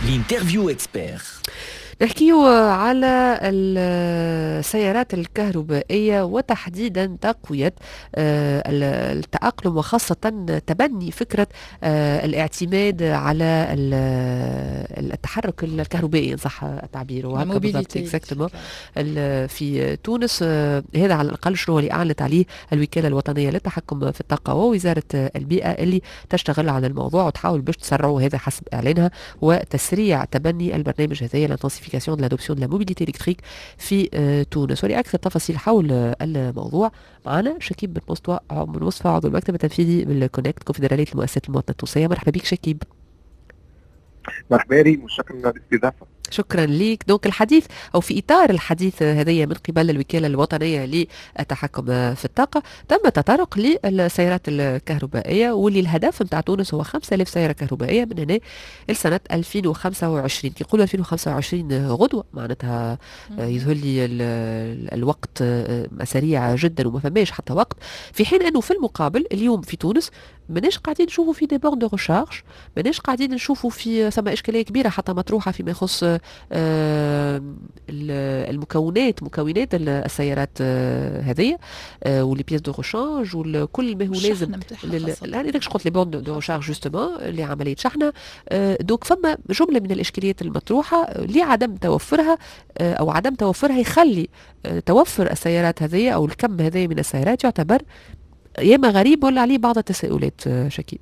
l'interview expert. نحكيو على السيارات الكهربائية وتحديدا تقوية التأقلم وخاصة تبني فكرة الاعتماد على التحرك الكهربائي إن صح التعبير La وهكا بالضبط mobilité. exactement. في تونس هذا على الأقل شنو اللي أعلنت عليه الوكالة الوطنية للتحكم في الطاقة ووزارة البيئة اللي تشتغل على الموضوع وتحاول باش تسرعوا هذا حسب إعلانها وتسريع تبني البرنامج هذايا لانتنسيفيكاسيون de l'adoption de la mobilité électrique في تونس. ولأكثر تفاصيل حول الموضوع معنا شكيب بن مصطفى عضو المكتب التنفيذي بالكونكت كونفدرالية المؤسسات المواطنة التونسية. مرحبا بك شكيب. مرحبا لي وشكرا على الاستضافه. شكرا لك. دونك الحديث أو في إطار الحديث هذيا من قبل الوكالة الوطنية للتحكم في الطاقة تم تطرق للسيارات الكهربائية واللي الهدف نتاع تونس هو 5000 سيارة كهربائية من هنا لسنة 2025. كي يقولوا 2025 غدوة معناتها يظهر لي الوقت سريع جدا وما فماش حتى وقت، في حين أنه في المقابل اليوم في تونس ماناش قاعدين نشوفوا في دي بورن دو ريشارج، ماناش قاعدين نشوفوا في ثم إشكالية كبيرة حتى مطروحة فيما يخص مكونات السيارات هذه واللي بيس دو ريشانج وكل ما هو لازم الان اذا قلت لي بون دو ريشارج جوستومون لعمليه شحنه. دوك فما جمله من الاشكاليات المطروحه لعدم توفرها او عدم توفرها يخلي توفر السيارات هذه او الكم هذه من السيارات يعتبر يا اما غريب ولا عليه بعض التساؤلات. شكيب.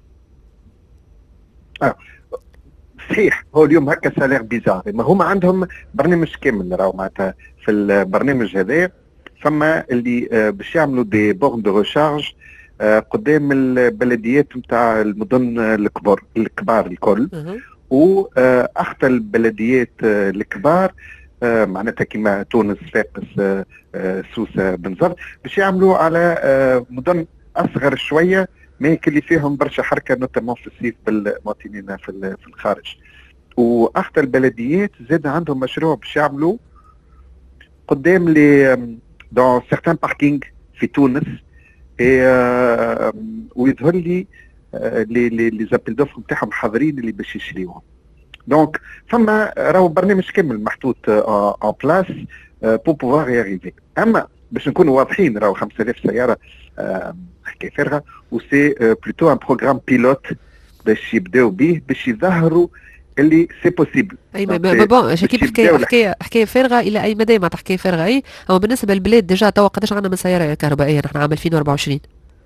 صحيح، هو اليوم هكا سالير بيزار، ما هما عندهم برنامج كامل راهو معناتها في البرنامج هذا فما اللي باش يعملوا دي بورن دو ريشارج قدام البلديات نتاع المدن الكبار الكل واخطر البلديات الكبار معناتها كيما تونس، صفاقس، سوسه، بنزرت، باش يعملوا على مدن اصغر شويه ما اللي فيهم برشا حركه نوتامون في الصيف بالمواطنين في الخارج. واخطر البلديات زاد عندهم مشروع باش يعملوا قدام لي دون سيغتان باركينغ في تونس ويظهر لي لي زابيل دوفر نتاعهم حاضرين اللي باش يشريوهم. دونك فما راهو برنامج كامل محطوط ان بلاس بو بوفوار ياريفي. اما باش نكونوا واضحين راهو 5000 سياره حكايه فارغه وسي بلوتو ان بروغرام بيلوت باش يبداو به باش يظهروا اللي سي بوسيبل. اي ما بون شكيب حكايه فارغه الى اي مدى ما حكايه فارغه اي. اما بالنسبه للبلاد ديجا توا قداش عندنا من سياره كهربائيه نحن عام 2024؟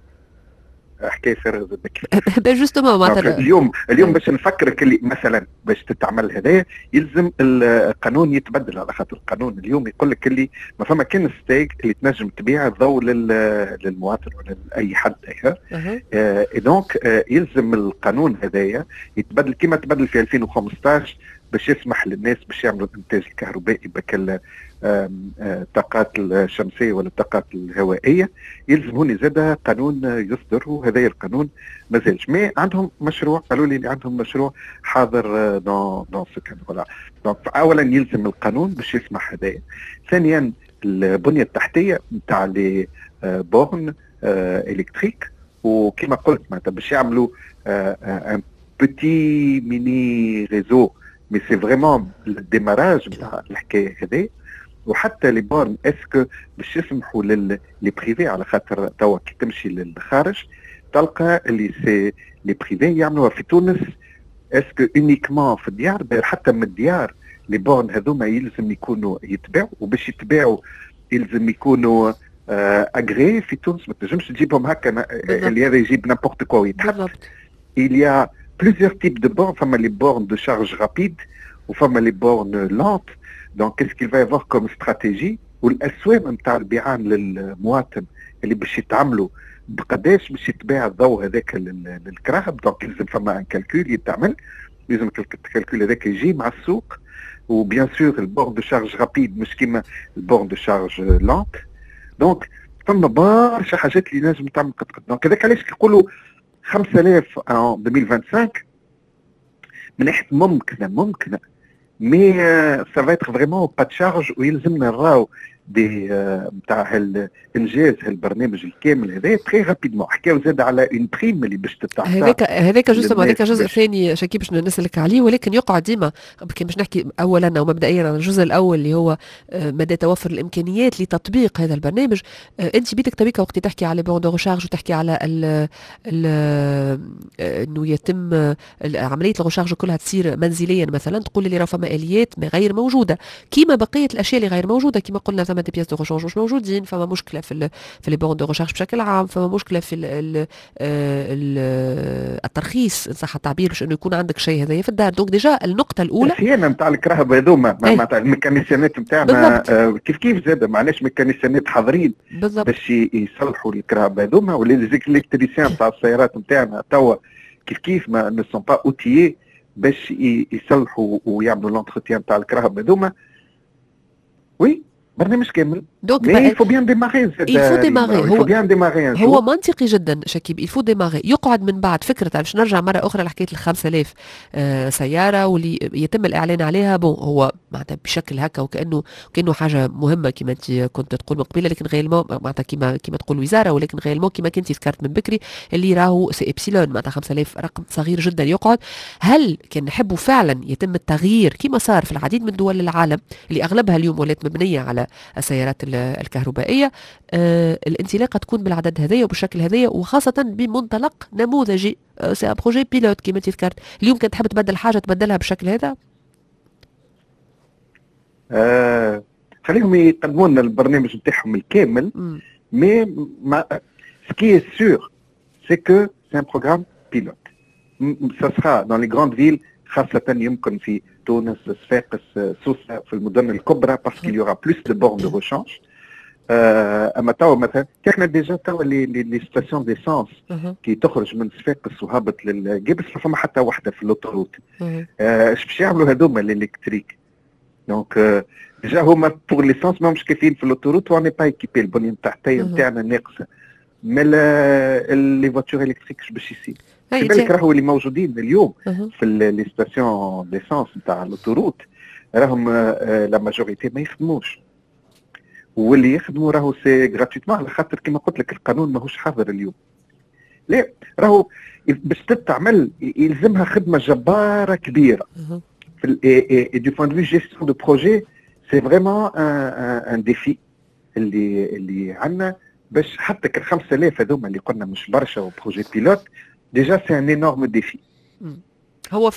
حكايه فارغه جوستومون معناتها اليوم باش نفكرك اللي مثلا باش تتعمل هذايا يلزم القانون يتبدل، على خاطر القانون اليوم يقول لك اللي ما فما كان ستيك اللي تنجم تبيع الضوء للمواطن ولا لاي حد. دونك يلزم القانون هذايا يتبدل كما تبدل في 2015 باش يسمح للناس باش يعملوا الانتاج الكهربائي بكل الطاقات الشمسيه ولا الطاقات الهوائيه. يلزم هوني زاد قانون يصدر، وهذا القانون ما زالش مي عندهم مشروع، قالوا لي عندهم مشروع حاضر دون سكان ولا. دونك اولا يلزم القانون باش يسمح هذايا. ثانيا البنيه التحتيه نتاع لي بورن الكتريك، وكما قلت معناتها باش يعملوا ان بوتي ميني ريزو مي سي فريمون الديماراج نتاع الحكايه هذه. وحتى لي بورن اسكو باش يسمحوا لي بريفي، على خاطر توا كي تمشي للخارج تلقى اللي سي لي بريفي يعملوها في تونس اسكو اونيكمون في الديار، حتى من الديار لي بورن هذوما يلزم يكونوا يتباعوا، وباش يتباعوا يلزم يكونوا اغري في تونس. ما تنجمش تجيبهم هكا اللي هذا يجيب نابورت كوا ويتحط. il y a plusieurs types de bornes. فما لي بورن دو شارج رابيد وفما لي بورن لونت. دونك كيس كيل فا يفوار كوم استراتيجي، والاسواق نتاع البيعان للمواطن اللي باش يتعاملوا بقداش باش يتباع الضوء هذاك للكراهب. دونك لازم فما ان كالكول يتعمل، لازم الكالكول هذاك يجي مع السوق. وبيان سور البورن دو شارج رابيد مش كيما البورن دو شارج لونت. دونك فما برشا حاجات اللي لازم تعمل قد. دونك هذاك علاش كيقولوا 5000 en 2025 من ناحيه ممكنه مي سا فا اتر فريمون با تشارج. ويلزمنا نراو دي نتاع انجاز هالبرنامج الكامل هذا تري رابيدمون. حكاو زاد على اون بريم اللي باش تتعطى. هذاك جوستوم، هذاك جزء ثاني شكي باش نسالك عليه، ولكن يقعد ديما كي باش نحكي اولا ومبدئيا عن الجزء الاول اللي هو مدى توفر الامكانيات لتطبيق هذا البرنامج. انت بيدك تويك وقت تحكي على بون دو ريشارج وتحكي على انه يتم عمليه الريشارج كلها تصير منزليا مثلا، تقول لي راه فما اليات ما غير موجوده كيما بقيه الاشياء اللي غير موجوده، كيما قلنا ثم دي بياس دو ريشارج مش موجودين، فما مشكله في لي بون دو ريشارج بشكل عام، فما مشكله في الترخيص ان صح التعبير باش انه يكون عندك شيء هذايا في الدار. دونك ديجا النقطه الاولى السيانه نتاع الكراهب هذوما معناتها الميكانيسيانات نتاعنا كيف زاد معناش ميكانيسيانات حاضرين باش يصلحوا الكراهب هذوما، ولا الالكتريسيان نتاع السيارات نتاعنا توا كيف ما نو سون با اوتيي باش يصلحوا ويعملوا لونتروتيان نتاع الكراهب هذوما. وي برنامج كامل. دونك il faut bien démarrer. هو منطقي جدا شكيب. il faut démarrer. يقعد من بعد فكره باش نرجع مره اخرى لحكايه ال 5000 سياره واللي يتم الاعلان عليها. بون هو معناتها بشكل هكا وكانه حاجه مهمه كما انت كنت تقول من قبيله، لكن غير معناتها كما تقول وزاره، ولكن غير كما كنت ذكرت من بكري اللي راهو سي ابسيلون معناتها 5000 رقم صغير جدا يقعد. هل كان نحبوا فعلا يتم التغيير كما صار في العديد من دول العالم اللي اغلبها اليوم ولات مبنيه على السيارات الكهربائيه، الانطلاقه تكون بالعدد هذايا وبالشكل هذايا، وخاصه بمنطلق نموذجي سي ان بروجي بيلوت كما تذكرت. اليوم كنت تحب تبدل حاجه تبدلها بالشكل هذا؟ خليهم يقدموا لنا البرنامج نتاعهم الكامل. مي سكي سور سي كو سي ان بروغرام بيلوت. سا سرا دون لي غراند فيل، خاصة يمكن في تونس، صفاقس، سوسة، في المدن الكبرى، باسكو يورا بلوس دو بورن دو ريشانج. اما توا مثلا احنا ديجا توا لي ستاسيون ديسانس كي تخرج من صفاقس وهابط للجبس ما فما حتى وحده في الاوتوروت. اش باش يعملوا هذوما الالكتريك؟ دونك ديجا هما بور ليسانس ماهمش كافيين في الاوتوروت، واني با ايكيبي البنيه التحتيه نتاعنا ناقصه. مي لي فواتور الكتريك اش باش يصير؟ في بالك راهو اللي موجودين اليوم في لي ستاسيون ديسانس نتاع الاوتوروت راهم لا ماجوريتي ما يخدموش، واللي يخدموا راهو سي غراتويتمون، على خاطر كما قلت لك القانون ماهوش حاضر اليوم. لا راهو باش تتعمل يلزمها خدمه جباره كبيره. في دو بوين دو في جيستيون دو بروجي سي فريمون ان ديفي اللي عندنا باش حتى ال 5000 هذوما اللي قلنا مش برشا وبروجي بيلوت ديجا سي ان انورم ديفي. هو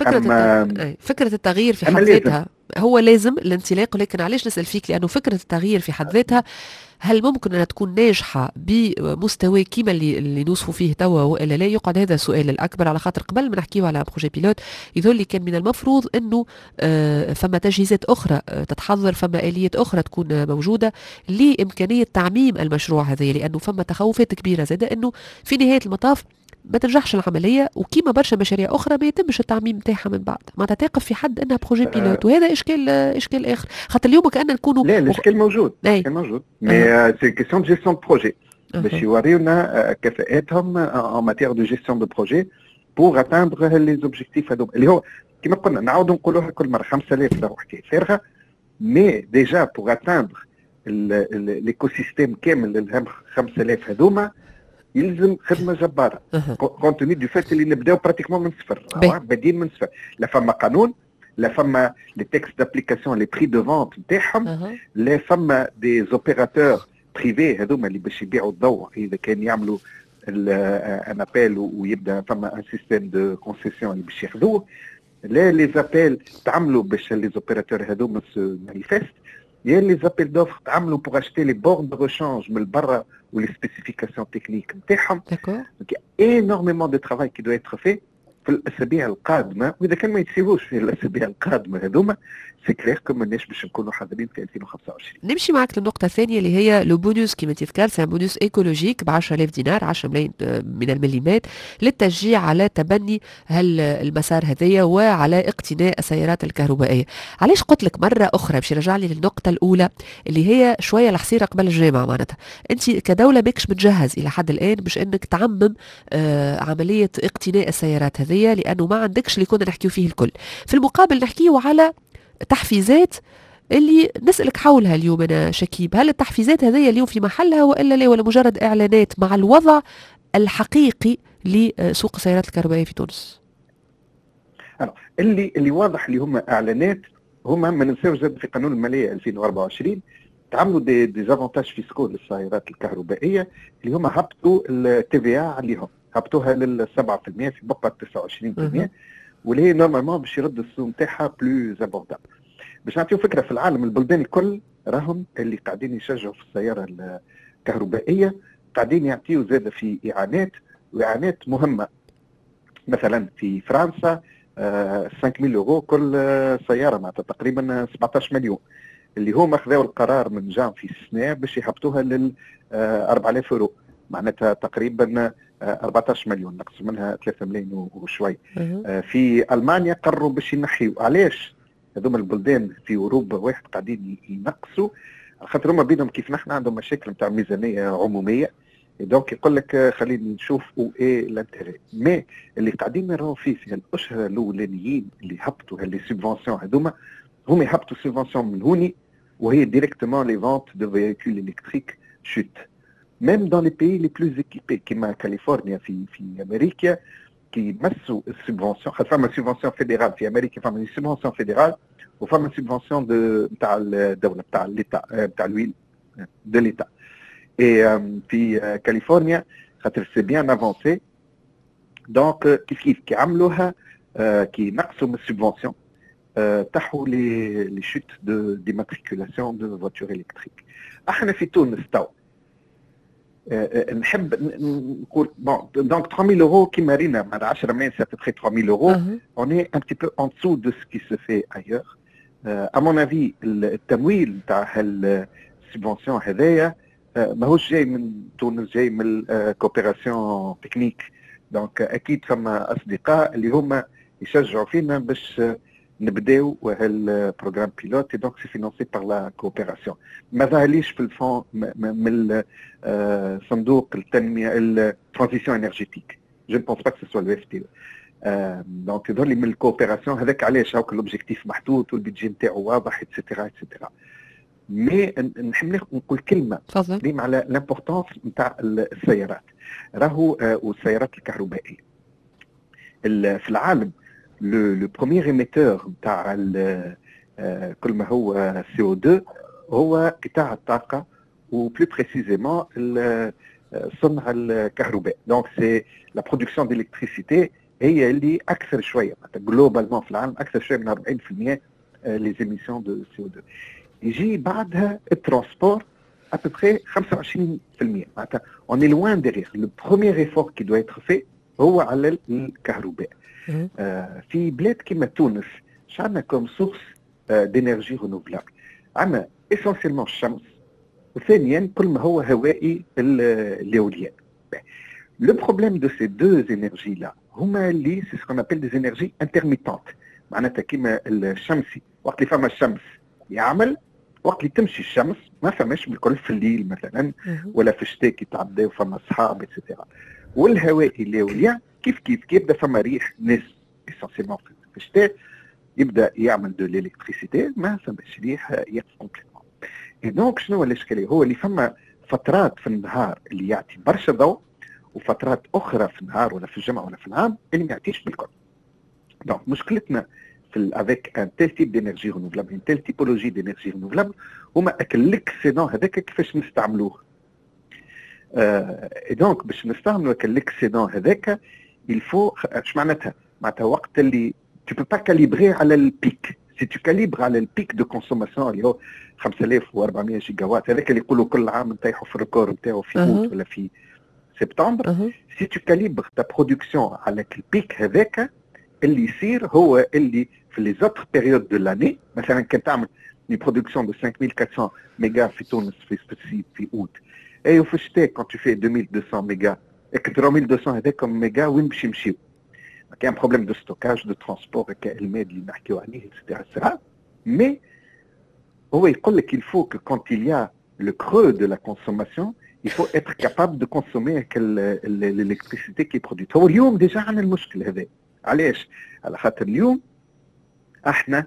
فكرة التغيير في حد ذاتها هو لازم الانطلاق. ولكن علاش نسأل فيك؟ لأنه فكرة التغيير في حد ذاتها هل ممكن أن تكون ناجحة بمستوى كيما اللي نوصفوا فيه توا وإلا لا؟ يقعد هذا السؤال الأكبر، على خاطر قبل ما نحكيو على بروجي بيلوت يظل لي كان من المفروض أنه فما تجهيزات أخرى تتحضر، فما آليات أخرى تكون موجودة لإمكانية تعميم المشروع هذا، لأنه فما تخوفات كبيرة زادة أنه في نهاية المطاف ما تنجحش العمليه، وكيما برشا مشاريع اخرى ما يتمش التعميم نتاعها من بعد، معناتها تقف في حد انها بروجي بيلوت. وهذا اشكال اخر، خاطر اليوم كأن نكونوا لا الاشكال موجود. الاشكال موجود مي سي كيسيون دو جيستيون دو بروجي باش يوريونا كفاءاتهم ان ماتير دو جيستيون دو بروجي بور اتاندر لي زوبجيكتيف هذوما اللي هو كيما قلنا نعاودوا نقولوها كل مره 5000 راهو حكايه فارغه. مي ديجا بور اتاندر ليكو سيستيم كامل للهم 5000 هذوما يلزم خدمه جباره كونتوني دو فات اللي نبداو براتيكمون من صفر، بادين من صفر. لا فما قانون، لا فما لي تكست دابليكاسيون لي بري دو فونت نتاعهم، لا فما دي زوبيراتور بريفي هذوما اللي باش يبيعوا الضوء اذا كان يعملوا ان ابيل ويبدا فما ان سيستيم دو كونسيسيون اللي باش ياخذوه، لا لي زابيل تعملوا باش لي زوبيراتور هذوما سو مانيفيست، يا لي زابيل دوفر تعملوا بور اشتي لي بورن دو ريشانج من برا ولي سبيسيفيكاسيون تكنيك نتاعهم. دونك انورميمون دو ترافاي كي دو ايتر في الاسابيع القادمه، واذا كان ما يتسيبوش في الاسابيع القادمه هذوما سي كلير كو ماناش باش نكونوا حاضرين في 2025. نمشي معك للنقطه الثانيه اللي هي لو بونوس كما تذكر، سي بونوس ايكولوجيك ب 10000 دينار 10 ملايين من المليمات للتشجيع على تبني المسار هذايا وعلى اقتناء السيارات الكهربائيه. علاش قلت لك مره اخرى باش يرجع لي للنقطه الاولى اللي هي شويه الحصيره قبل الجامعه، معناتها انت كدوله ماكش متجهز الى حد الان باش انك تعمم عمليه اقتناء السيارات هذيا، لانه ما عندكش اللي كنا نحكيو فيه الكل. في المقابل نحكيو على تحفيزات اللي نسألك حولها اليوم أنا شكيب، هل التحفيزات هذه اليوم في محلها وإلا لا، ولا مجرد إعلانات مع الوضع الحقيقي لسوق السيارات الكهربائية في تونس؟ اللي واضح اللي هم اعلانات. هما ما ننساوش زاد في قانون الماليه 2024 تعملوا دي زافونتاج فيسكو للسيارات الكهربائيه اللي هما هبطوا التي في عليهم، هبطوها لل 7% في بقى 29%، واللي هي نورمالمون باش يرد السوق نتاعها بلو زابوردابل. باش نعطيو فكره في العالم البلدان الكل راهم اللي قاعدين يشجعوا في السياره الكهربائيه قاعدين يعطيو زاد في اعانات واعانات مهمه. مثلا في فرنسا 5000 يورو كل سياره، معناتها تقريبا 17 مليون، اللي هما خذاو القرار من جان في السنه باش يهبطوها لل 4000 يورو، معناتها تقريبا 14 مليون، نقص منها 3 ملايين وشوي. في المانيا قرروا باش ينحيوا. علاش؟ هذوما البلدان في اوروبا واحد قاعدين ينقصوا، خاطر هما بينهم كيف نحن عندهم مشاكل نتاع ميزانيه عموميه، دونك يقول لك خلينا نشوفوا ايه الانتري. مي اللي قاعدين نراو فيه في الاشهر الاولانيين اللي هبطوا هاللي سوبفونسيون هذوما، هم يهبطوا سوبفونسيون من هوني وهي ديريكتومون لي فونت دو فييكول الكتريك شوت. ميم دون لي بيي لي بلوز ايكيبي كيما كاليفورنيا في امريكا كي يمسوا السوبفونسيون، خاطر فما سوبفونسيون فيدرال في امريكا، فما سوبفونسيون فيدرال وفما سوبفونسيون نتاع الدوله نتاع ليتا نتاع الويل دو ليتا. اي في كاليفورنيا خاطر سي بيان افونسي، دونك كيف كي عملوها كي نقصوا من السوبفونسيون تحوا لي شوت دو ديماتريكولاسيون دو فواتور الكتريك. احنا في تونس تو نحب نقول بون دونك 3000 يورو كيما رينا مع 10 ملايين سي ابري 3000 يورو، اون اي ان بتي بو ان دسو دو سكي سو في ايور. ا مون افي التمويل تاع السوبفونسيون هذايا ماهوش جاي من تونس، جاي من الكوبيراسيون تكنيك. دونك اكيد فما اصدقاء اللي هما يشجعوا فينا باش نبداو هالبروغرام بيلوت، دونك سي فينونسي بار لا كوبيراسيون. ما ظهرليش في الفون من صندوق التنميه الترانزيسيون انرجيتيك، جو بونس با كو سوا لو اف تي. دونك يظهر لي من الكوبيراسيون هذاك. علاش هاك الاوبجيكتيف محطوط والبيدجي نتاعو واضح اتسيتيرا اتسيتيرا. مي نحب نقول كلمه ديما على لامبورطونس نتاع السيارات، راهو والسيارات الكهربائيه في العالم. لو بروميير ايميتور نتاع كل ما هو CO2 هو قطاع الطاقه، وبلو بريسيزيمون صنع الكهرباء. دونك سي لا برودكسيون ديليكتريسيتي هي اللي اكثر شويه جلوبالمون في العالم اكثر شويه من 40% لي زيميسيون دو CO2. يجي بعدها الترانسبور ابوبري 25%. معناتها اون اي لوان ديريغ. لو بروميير ايفور كي دو ايتر في هو على الكهرباء. في بلاد كيما تونس عندنا كوم سورس دينيرجي رينوفلابل، عندنا اسونسيلمون الشمس، وثانيا كل ما هو هوائي الاولياء. لو بروبليم دو سي دو انرجي لا هما اللي سي سكون ابل دي انرجي انترميتونت. معناتها كيما الشمسي وقت اللي فما الشمس يعمل، وقت اللي تمشي الشمس ما فماش بالكل في الليل مثلا، ولا في الشتاء كي تعداو فما اصحاب اتسيتيرا. والهوائي الاولياء كيف يبدا فما ريح ناس اسونسيلمون في الشتاء يبدا يعمل دو ليلكتريسيتي، ما فماش ريح يقف كومبليتمون. دونك شنو هو الاشكاليه؟ هو اللي فما فترات في النهار اللي يعطي برشا ضوء، وفترات اخرى في النهار ولا في الجمعه ولا في العام اللي ما يعطيش بالكل. دونك مشكلتنا في افيك ان تيل تيب دينيرجي رينوفلابل، ان تيل تيبولوجي دينيرجي رينوفلابل، هما الاكسيدون هذاك كيفاش نستعملوه. دونك باش نستعملوا الاكسيدون هذاك الفو اش معناتها وقت اللي tu peux pas calibrer على البيك. سي tu calibres على البيك دو كونسوماسيون اللي هو 5400 جيجا وات، هذاك اللي يقولوا كل عام نطيحوا في الريكور نتاعو في اوت ولا في سبتمبر. سي tu calibres ta برودكسيون على البيك هذاك اللي يصير هو اللي في لي زوتر بيريود دو لاني. مثلا كان تعمل une production de 5400 mégas في تونس في اوت، اي في الشتاء quand tu fais 2200 mégas et que 3200 هذاك ميجا وين باش يمشيو؟ كاين بروبليم دو ستوكاج دو ترونسبور كالماد اللي نحكيو عليه اتسيتيرا. مي هو يقول لك il faut que quand il y a le creux de la consommation il faut être capable de consommer l'électricité qui est produite. هو اليوم ديجا عندنا المشكل هذا. علاش؟ على خاطر اليوم احنا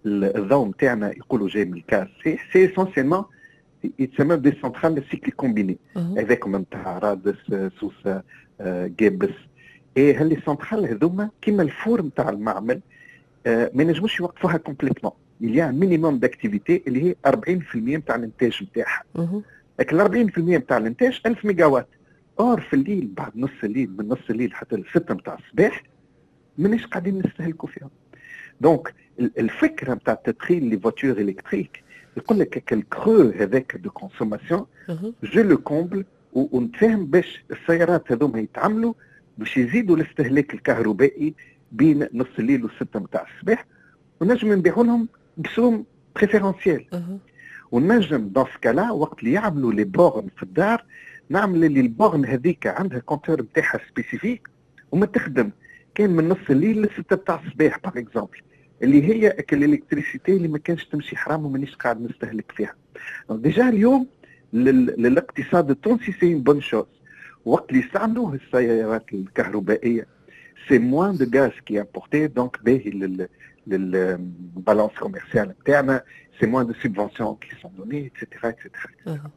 الضوء نتاعنا يقولوا جاي من الكاز، سي اسونسيلمون يتسمى دي سنترال سيكل كومبيني هذاك نتاع رادس سوسه جيبس. اي هاللي سنترال هذوما كيما الفور نتاع المعمل ما ينجموش يوقفوها كومبليتمون. il y a un minimum d'activité اللي هي 40% نتاع الانتاج نتاعها. لكن 40% نتاع الانتاج 1000 ميجا وات. اور في الليل بعد نص الليل، من نص الليل حتى ل6 نتاع الصباح ماناش قاعدين نستهلكوا فيهم. دونك الفكره نتاع تدخيل لي فواتور الكتريك يقول لك الكرو هذاك دو كونسوماسيون جو لو كومبل، ونتفاهم باش السيارات هذوما يتعملوا باش يزيدوا الاستهلاك الكهربائي بين نص الليل و6 نتاع الصباح، ونجم نبيعوا لهم بسوم بريفيرونسيال. ونجم دون سكالا وقت اللي يعملوا لي بورن في الدار نعمل اللي البورن هذيك عندها كونتور نتاعها سبيسيفيك وما تخدم كان من نص الليل ل6 نتاع الصباح باغ اكزومبل، اللي هي الالكتريسيتي اللي ما كانش تمشي حرام ومانيش قاعد نستهلك فيها. ديجا اليوم للاقتصاد التونسي سي بون شوز. وقت اللي يستعملوه السيارات الكهربائيه سي موان دو غاز كي امبورتي، دونك باهي للبالانس كوميرسيال نتاعنا، سي موان دو سوبفونسيون كي سون دوني اكسيتيرا اكسيتيرا.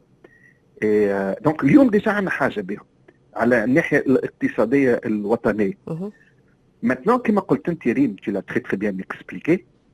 دونك اليوم ديجا عندنا حاجه بهم على الناحيه الاقتصاديه الوطنيه. Maintenant, كما قلت انت ريم، tu l'as très très bien expliqué,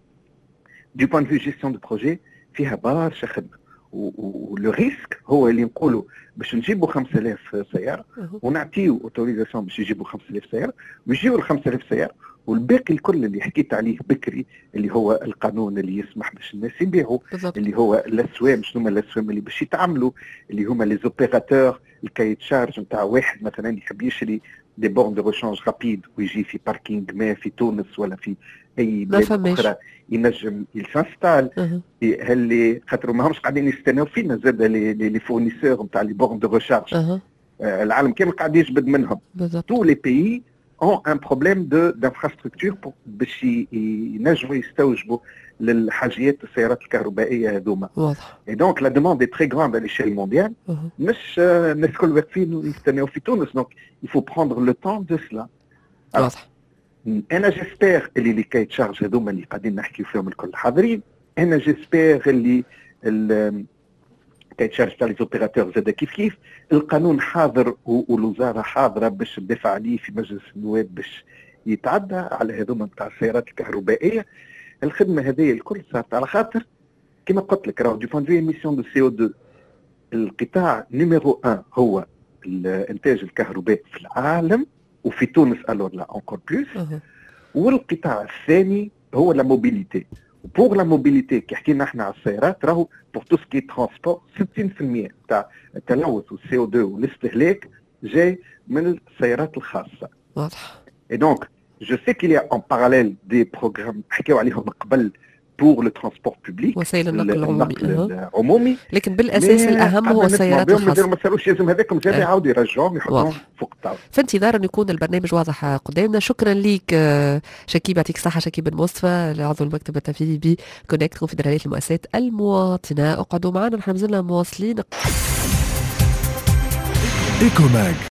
du point de vue gestion de projet فيها برشا خدمه، ولو ريسك هو اللي نقولوا باش نجيبوا 5000 سياره ونعطيو اوتوريزاسيون باش يجيبوا 5000 سياره ويجيو ال 5000 سياره، والباقي الكل اللي حكيت عليه بكري اللي هو القانون اللي يسمح باش الناس يبيعوا، اللي هو الاسوام، شنو هما الاسوام اللي باش يتعاملوا، اللي هما لي زوبيراتور، الكايت شارج نتاع واحد مثلا يحب يشري دي بورن دو ريشانج رابيد ويجي في باركينغ ما في تونس ولا في اي بلاد اخرى ينجم يسانستال. اللي خاطر ماهمش قاعدين يستناو فينا زاد لي فورنيسور نتاع لي بورن دو ريشارج، العالم كامل قاعد يجبد منهم. تو لي بيي ont un problème d'infrastructure باش ينجموا يستوجبوا للحاجيات السيارات الكهربائيه هذوما. واضح. Et donc la demande est très grande à l'échelle mondiale. مش الناس الكل واقفين ويستناو في تونس، donc il faut prendre le temps de cela. واضح. انا جيسبير اللي لي كايت شارج هذوما اللي قاعدين نحكيو فيهم الكل حاضرين. انا جيسبير اللي كايت شارج تاع لي زوبيراتور زاد كيف القانون حاضر والوزاره حاضره باش تدافع عليه في مجلس النواب باش يتعدى على هذوما نتاع السيارات الكهربائيه. الخدمه هذه الكل صارت على خاطر كما قلت لك راهو دو بوان دو ايميسيون دو سي او 2 القطاع نيميرو 1 هو الانتاج الكهربائي في العالم وفي تونس الور لا اونكور بلوس، والقطاع الثاني هو لا موبيليتي. بور لا موبيليتي كي حكينا احنا على السيارات راهو بور تو سكي ترونسبور 60% تاع التلوث والسي او 2 والاستهلاك جاي من السيارات الخاصه. واضح. Et donc je sais qu'il y a en parallèle des programmes حكيوا عليهم قبل pour le transport public، وسائل النقل العمومي، لكن بالاساس الاهم هو السيارات الخاصه. ما صاروش لازم هذاكم زاد يعاودوا يرجعوهم يحطوهم فوق الطاوله. في انتظار ان يكون البرنامج واضح قدامنا. شكرا ليك شكيب، يعطيك الصحه. شكيب بن مصطفى عضو المكتب التنفيذي بكونكت كونفدراليه المؤسسات المواطنه. اقعدوا معنا، نحن مازلنا مواصلين. إيكوماج